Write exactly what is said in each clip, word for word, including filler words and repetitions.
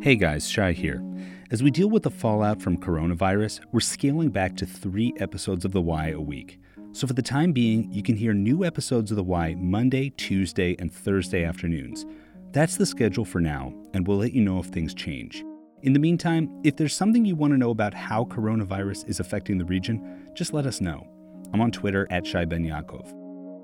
Hey guys, Shai here. As we deal with the fallout from coronavirus, we're scaling back to three episodes of The Why a week. So for the time being, you can hear new episodes of The Why Monday, Tuesday, and Thursday afternoons. That's the schedule for now, and we'll let you know if things change. In the meantime, if there's something you want to know about how coronavirus is affecting the region, just let us know. I'm on Twitter at Shai Ben Yaakov.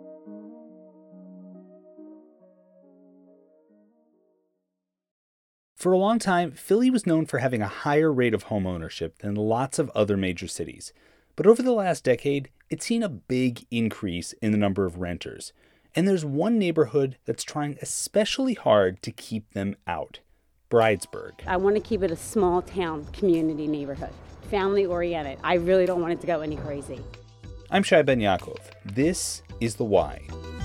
For a long time, Philly was known for having a higher rate of home ownership than lots of other major cities. But over the last decade, it's seen a big increase in the number of renters. And there's one neighborhood that's trying especially hard to keep them out: Bridesburg. I want to keep it a small town community neighborhood, family oriented. I really don't want it to go any crazy. I'm Shai Ben Yaakov. This is The Why.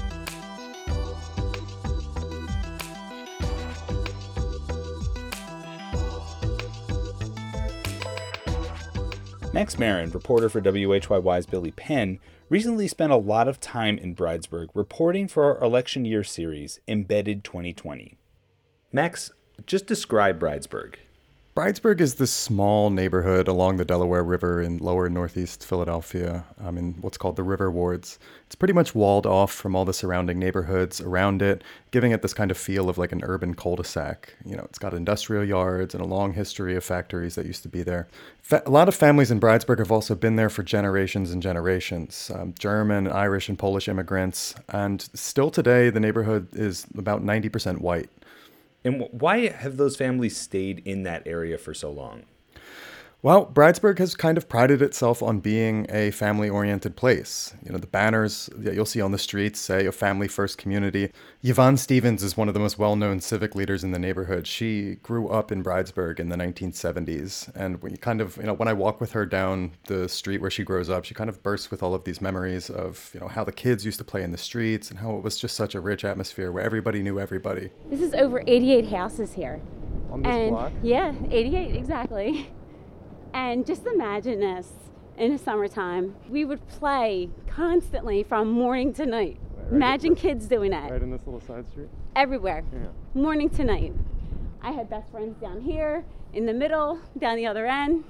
Max Marin, reporter for W H Y Y's Billy Penn, recently spent a lot of time in Bridesburg reporting for our election year series, Embedded twenty twenty. Max, just describe Bridesburg. Bridesburg is this small neighborhood along the Delaware River in lower northeast Philadelphia, um, in what's called the River Wards. It's pretty much walled off from all the surrounding neighborhoods around it, giving it this kind of feel of like an urban cul-de-sac. You know, it's got industrial yards and a long history of factories that used to be there. Fa- a lot of families in Bridesburg have also been there for generations and generations. Um, German, Irish, and Polish immigrants. And still today, the neighborhood is about ninety percent white. And why have those families stayed in that area for so long? Well, Bridesburg has kind of prided itself on being a family-oriented place. You know, the banners that you'll see on the streets say a family-first community. Yvonne Stevens is one of the most well-known civic leaders in the neighborhood. She grew up in Bridesburg in the nineteen seventies. And when you kind of, you know, when I walk with her down the street where she grows up, she kind of bursts with all of these memories of, you know, how the kids used to play in the streets and how it was just such a rich atmosphere where everybody knew everybody. This is over eighty-eight houses here. On this and block? Yeah, eighty-eight, exactly. And just imagine this in the summertime. We would play constantly from morning to night. Right, imagine kids doing that. Right in this little side street? Everywhere. Yeah. Morning to night. I had best friends down here, in the middle, down the other end.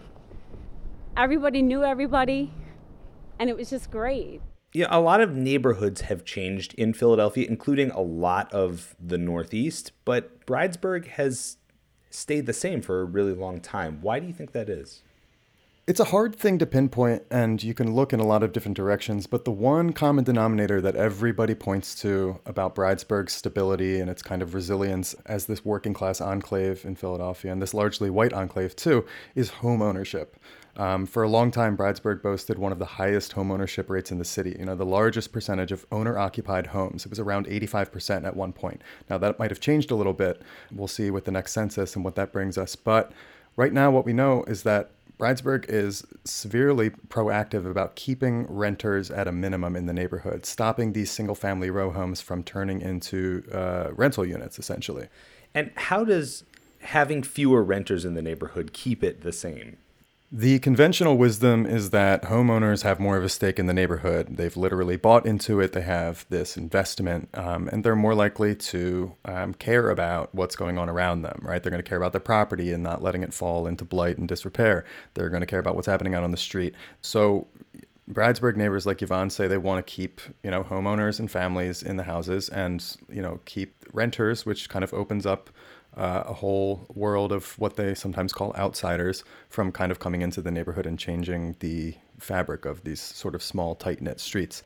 Everybody knew everybody, and it was just great. Yeah, a lot of neighborhoods have changed in Philadelphia, including a lot of the Northeast, but Bridesburg has stayed the same for a really long time. Why do you think that is? It's a hard thing to pinpoint, and you can look in a lot of different directions, but the one common denominator that everybody points to about Bridesburg's stability and its kind of resilience as this working class enclave in Philadelphia, and this largely white enclave too, is home ownership. Um, for a long time, Bridesburg boasted one of the highest home ownership rates in the city, you know, the largest percentage of owner-occupied homes. It was around eighty-five percent at one point. Now, that might have changed a little bit. We'll see with the next census and what that brings us. But right now, what we know is that Bridesburg is severely proactive about keeping renters at a minimum in the neighborhood, stopping these single-family row homes from turning into uh, rental units, essentially. And how does having fewer renters in the neighborhood keep it the same? The conventional wisdom is that homeowners have more of a stake in the neighborhood. They've literally bought into it. They have this investment, um, and they're more likely to um, care about what's going on around them, right? They're going to care about their property and not letting it fall into blight and disrepair. They're going to care about what's happening out on the street. So Bridesburg neighbors like Yvonne say they want to keep, you know, homeowners and families in the houses and, you know, keep renters, which kind of opens up Uh, a whole world of what they sometimes call outsiders from kind of coming into the neighborhood and changing the fabric of these sort of small, tight-knit streets.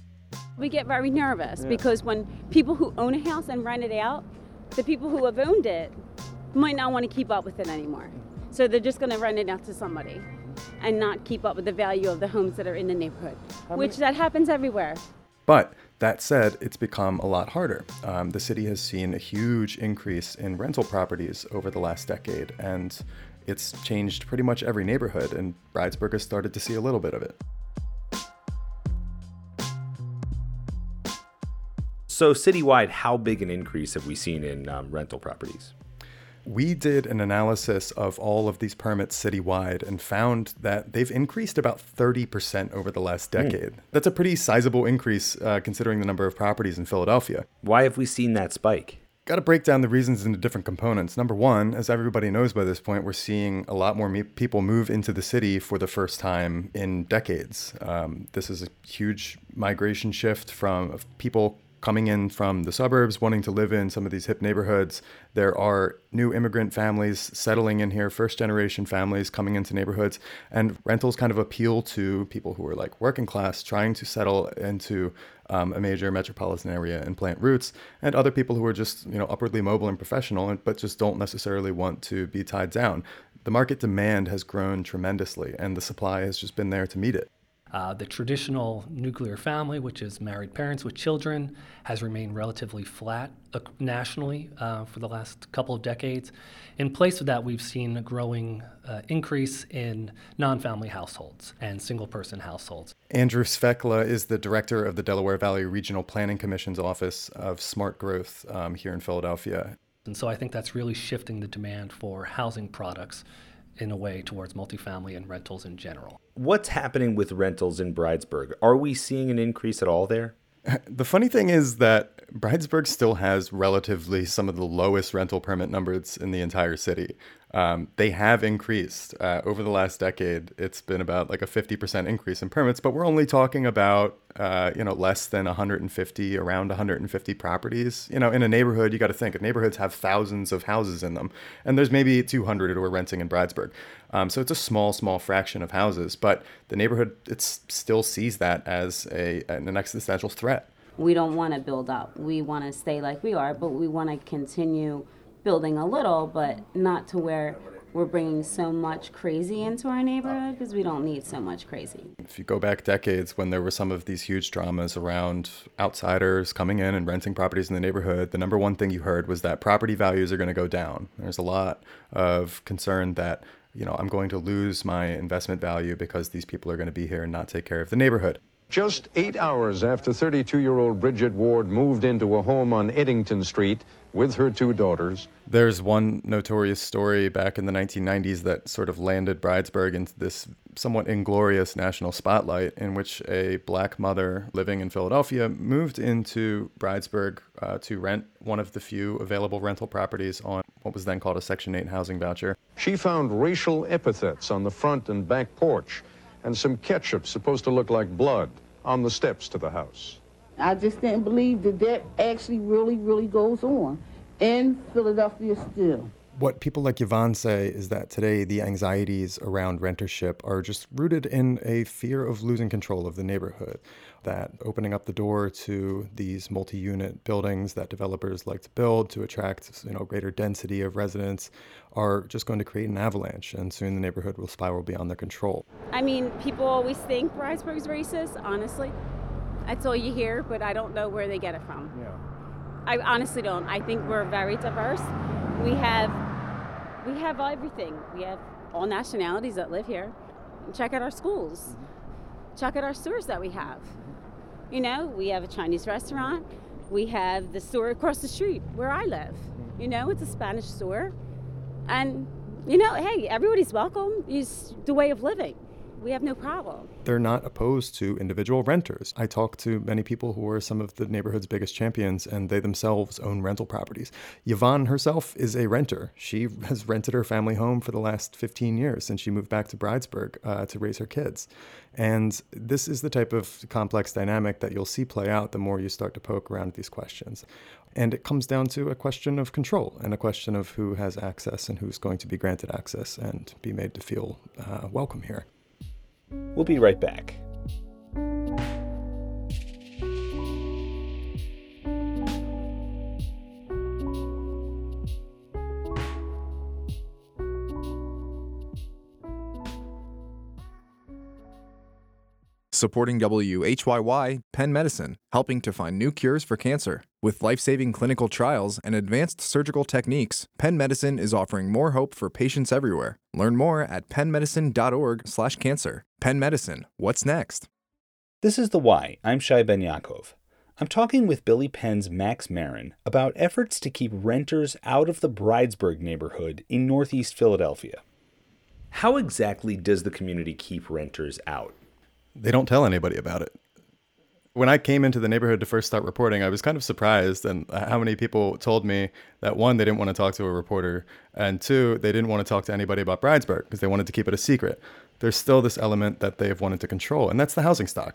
We get very nervous Yeah. because when people who own a house and rent it out, the people who have owned it might not want to keep up with it anymore. So they're just going to rent it out to somebody and not keep up with the value of the homes that are in the neighborhood, How which many- that happens everywhere. But that said, it's become a lot harder. Um, the city has seen a huge increase in rental properties over the last decade, and it's changed pretty much every neighborhood, and Bridesburg has started to see a little bit of it. So citywide, how big an increase have we seen in um, rental properties? We did an analysis of all of these permits citywide and found that they've increased about thirty percent over the last decade. Mm. That's a pretty sizable increase uh, considering the number of properties in Philadelphia. Why have we seen that spike? Got to break down the reasons into different components. Number one, as everybody knows by this point, we're seeing a lot more me- people move into the city for the first time in decades. Um, this is a huge migration shift from people coming in from the suburbs, wanting to live in some of these hip neighborhoods. There are new immigrant families settling in here, first generation families coming into neighborhoods, and rentals kind of appeal to people who are like working class, trying to settle into um, a major metropolitan area and plant roots, and other people who are just, you know, upwardly mobile and professional, but just don't necessarily want to be tied down. The market demand has grown tremendously, and the supply has just been there to meet it. Uh, the traditional nuclear family, which is married parents with children, has remained relatively flat uh, nationally uh, for the last couple of decades. In place of that, we've seen a growing uh, increase in non-family households and single-person households. Andrew Svekla is the director of the Delaware Valley Regional Planning Commission's Office of Smart Growth um, here in Philadelphia. And so I think that's really shifting the demand for housing products in a way towards multifamily and rentals in general. What's happening with rentals in Bridesburg? Are we seeing an increase at all there? The funny thing is that Bridesburg still has relatively some of the lowest rental permit numbers in the entire city. Um, they have increased. Uh, over the last decade, it's been about like a fifty percent increase in permits, but we're only talking about, uh, you know, less than one hundred fifty, around one hundred fifty properties. You know, in a neighborhood, you got to think, neighborhoods have thousands of houses in them, and there's maybe two hundred who are renting in Bridesburg. Um, so it's a small, small fraction of houses, but the neighborhood, it still sees that as a an existential threat. We don't want to build up. We want to stay like we are, but we want to continue building a little, but not to where we're bringing so much crazy into our neighborhood, because we don't need so much crazy. If you go back decades when there were some of these huge dramas around outsiders coming in and renting properties in the neighborhood, the number one thing you heard was that property values are going to go down. There's a lot of concern that, you know, I'm going to lose my investment value because these people are going to be here and not take care of the neighborhood. Just eight hours after thirty-two-year-old Bridget Ward moved into a home on Eddington Street with her two daughters. There's one notorious story back in the nineteen nineties that sort of landed Bridesburg into this somewhat inglorious national spotlight, in which a black mother living in Philadelphia moved into Bridesburg uh, to rent one of the few available rental properties on what was then called a Section eight housing voucher. She found racial epithets on the front and back porch and some ketchup supposed to look like blood on the steps to the house. I just didn't believe that that actually really, really goes on in Philadelphia still. What people like Yvonne say is that today the anxieties around rentership are just rooted in a fear of losing control of the neighborhood, that opening up the door to these multi-unit buildings that developers like to build to attract, you know, greater density of residents are just going to create an avalanche, and soon the neighborhood will spiral beyond their control. I mean, people always think Bridesburg's racist, honestly. That's all you hear, but I don't know where they get it from. Yeah. I honestly don't. I think we're very diverse. We have we have everything. We have all nationalities that live here. Check out our schools. Check out our stores that we have. You know, we have a Chinese restaurant. We have the store across the street where I live. You know, it's a Spanish store. And, you know, hey, everybody's welcome. It's the way of living. We have no problem. They're not opposed to individual renters. I talk to many people who are some of the neighborhood's biggest champions, and they themselves own rental properties. Yvonne herself is a renter. She has rented her family home for the last fifteen years since she moved back to Bridesburg uh, to raise her kids. And this is the type of complex dynamic that you'll see play out the more you start to poke around these questions. And it comes down to a question of control and a question of who has access and who's going to be granted access and be made to feel uh, welcome here. We'll be right back. Supporting W H Y Y, Penn Medicine, helping to find new cures for cancer. With life-saving clinical trials and advanced surgical techniques, Penn Medicine is offering more hope for patients everywhere. Learn more at penn medicine dot org slash cancer. Penn Medicine, what's next? This is The Why. I'm Shai Ben Yaakov. I'm talking with Billy Penn's Max Marin about efforts to keep renters out of the Bridesburg neighborhood in Northeast Philadelphia. How exactly does the community keep renters out? They don't tell anybody about it. When I came into the neighborhood to first start reporting, I was kind of surprised and how many people told me that, one, they didn't want to talk to a reporter, and two, they didn't want to talk to anybody about Bridesburg because they wanted to keep it a secret. There's still this element that they have wanted to control, and that's the housing stock.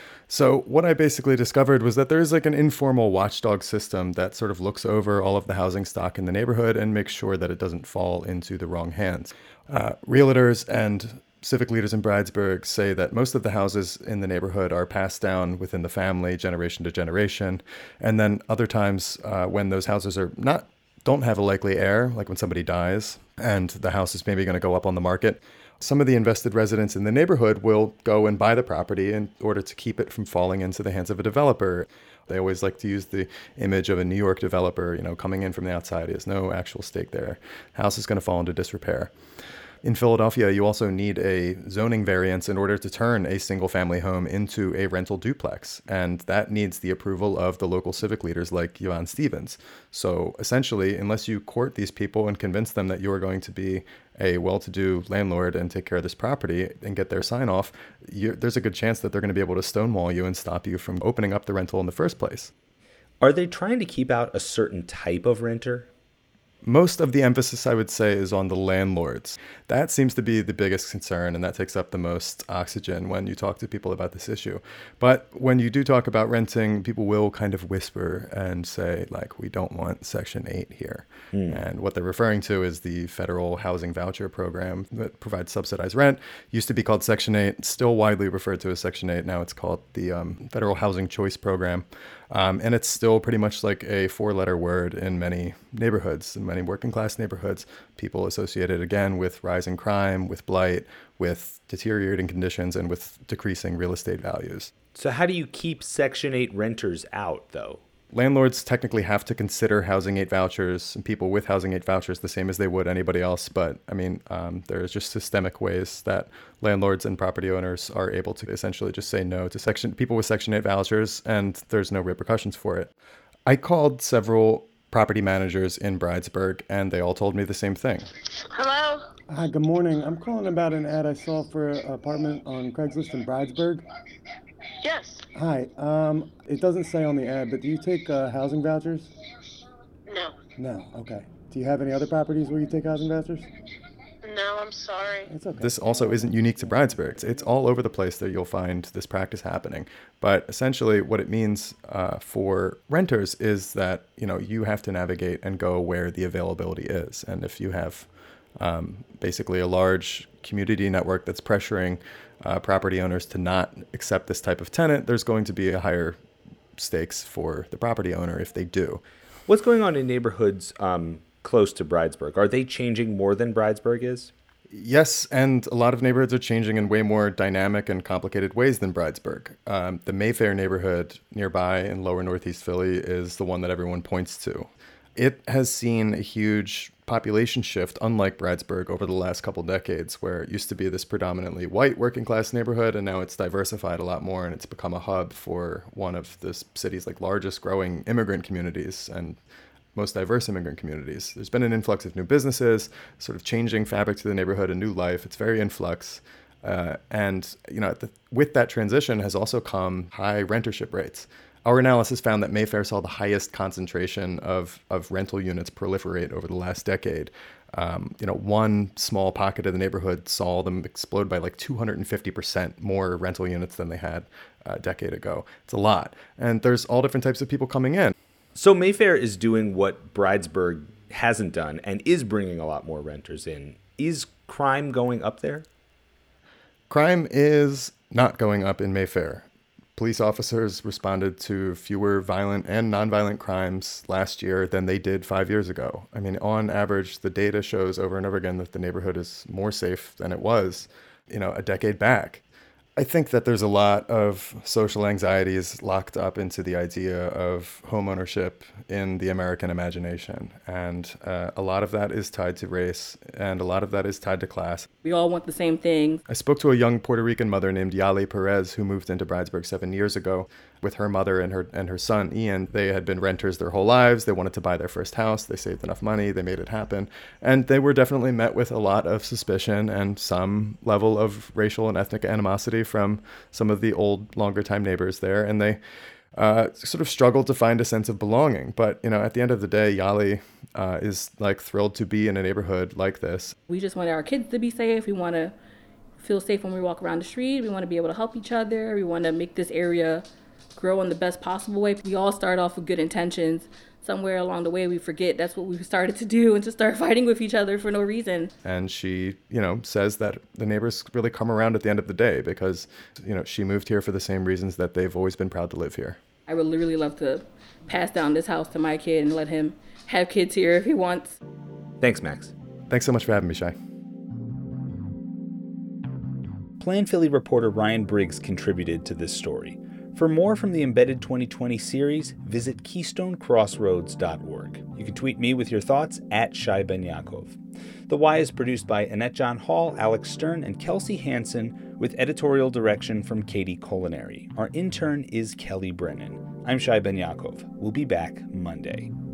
So what I basically discovered was that there is like an informal watchdog system that sort of looks over all of the housing stock in the neighborhood and makes sure that it doesn't fall into the wrong hands. Uh, realtors and civic leaders in Bridesburg say that most of the houses in the neighborhood are passed down within the family, generation to generation. And then other times uh, when those houses are not, don't have a likely heir, like when somebody dies and the house is maybe going to go up on the market, some of the invested residents in the neighborhood will go and buy the property in order to keep it from falling into the hands of a developer. They always like to use the image of a New York developer, you know, coming in from the outside. He has no actual stake there. House is going to fall into disrepair. In Philadelphia, you also need a zoning variance in order to turn a single-family home into a rental duplex, and that needs the approval of the local civic leaders like Yvonne Stevens. So essentially, unless you court these people and convince them that you are going to be a well-to-do landlord and take care of this property and get their sign-off, there's a good chance that they're going to be able to stonewall you and stop you from opening up the rental in the first place. Are they trying to keep out a certain type of renter? Most of the emphasis, I would say, is on the landlords. That seems to be the biggest concern, and that takes up the most oxygen when you talk to people about this issue. But when you do talk about renting, people will kind of whisper and say, like, we don't want Section eight here. Mm. And what they're referring to is the federal housing voucher program that provides subsidized rent. Used to be called Section eight, still widely referred to as Section eight. Now it's called the um, Federal Housing Choice Program. Um, and it's still pretty much like a four-letter word in many neighborhoods, in many working-class neighborhoods. People associated, again, with rising crime, with blight, with deteriorating conditions, and with decreasing real estate values. So how do you keep Section eight renters out, though? Landlords technically have to consider Housing eight vouchers and people with Housing eight vouchers the same as they would anybody else. But I mean, um, there's just systemic ways that landlords and property owners are able to essentially just say no to section people with Section eight vouchers, and there's no repercussions for it. I called several property managers in Bridesburg, and they all told me the same thing. Hello? Hi, good morning. I'm calling about an ad I saw for an apartment on Craigslist in Bridesburg. Yes. Hi. Um, it doesn't say on the ad, but do you take uh, housing vouchers? No. No. Okay. Do you have any other properties where you take housing vouchers? No, I'm sorry. It's okay. This also isn't unique to Bridesburg. It's, it's all over the place that you'll find this practice happening. But essentially what it means uh, for renters is that, you know, you have to navigate and go where the availability is. And if you have um, basically a large community network that's pressuring uh, property owners to not accept this type of tenant, there's going to be a higher stakes for the property owner if they do. What's going on in neighborhoods um, close to Bridesburg? Are they changing more than Bridesburg is? Yes, and a lot of neighborhoods are changing in way more dynamic and complicated ways than Bridesburg. Um, the Mayfair neighborhood nearby in lower northeast Philly is the one that everyone points to. It has seen a huge population shift, unlike Bridesburg, over the last couple decades, where it used to be this predominantly white working class neighborhood, and now it's diversified a lot more, and it's become a hub for one of the city's like largest growing immigrant communities and most diverse immigrant communities. There's been an influx of new businesses, sort of changing fabric to the neighborhood, a new life. It's very in flux. Uh, and, you know, the, with that transition has also come high rentership rates. Our analysis found that Mayfair saw the highest concentration of, of rental units proliferate over the last decade. Um, you know, one small pocket of the neighborhood saw them explode by like two hundred fifty percent more rental units than they had a decade ago. It's a lot. And there's all different types of people coming in. So Mayfair is doing what Bridesburg hasn't done and is bringing a lot more renters in. Is crime going up there? Crime is not going up in Mayfair. Police officers responded to fewer violent and nonviolent crimes last year than they did five years ago. I mean, on average, the data shows over and over again that the neighborhood is more safe than it was, you know, a decade back. I think that there's a lot of social anxieties locked up into the idea of homeownership in the American imagination. And uh, a lot of that is tied to race, and a lot of that is tied to class. We all want the same thing. I spoke to a young Puerto Rican mother named Yali Perez who moved into Bridesburg seven years ago with her mother and her and her son, Ian. They had been renters their whole lives. They wanted to buy their first house. They saved enough money. They made it happen. And they were definitely met with a lot of suspicion and some level of racial and ethnic animosity from some of the old, longer time neighbors there, and they uh, sort of struggled to find a sense of belonging. But, you know, at the end of the day, Yali uh, is like thrilled to be in a neighborhood like this. We just want our kids to be safe. We want to feel safe when we walk around the street. We want to be able to help each other. We want to make this area grow in the best possible way. We all start off with good intentions. Somewhere along the way, we forget that's what we started to do, and to start fighting with each other for no reason. And she, you know, says that the neighbors really come around at the end of the day because, you know, she moved here for the same reasons that they've always been proud to live here. I would really love to pass down this house to my kid and let him have kids here if he wants. Thanks, Max. Thanks so much for having me, Shai. Plan Philly reporter Ryan Briggs contributed to this story. For more from the Embedded twenty twenty series, visit keystone crossroads dot org. You can tweet me with your thoughts at Shai Ben Yaakov. The Y is produced by Annette John Hall, Alex Stern, and Kelsey Hansen, with editorial direction from Katie Culinary. Our intern is Kelly Brennan. I'm Shai Ben Yaakov. We'll be back Monday.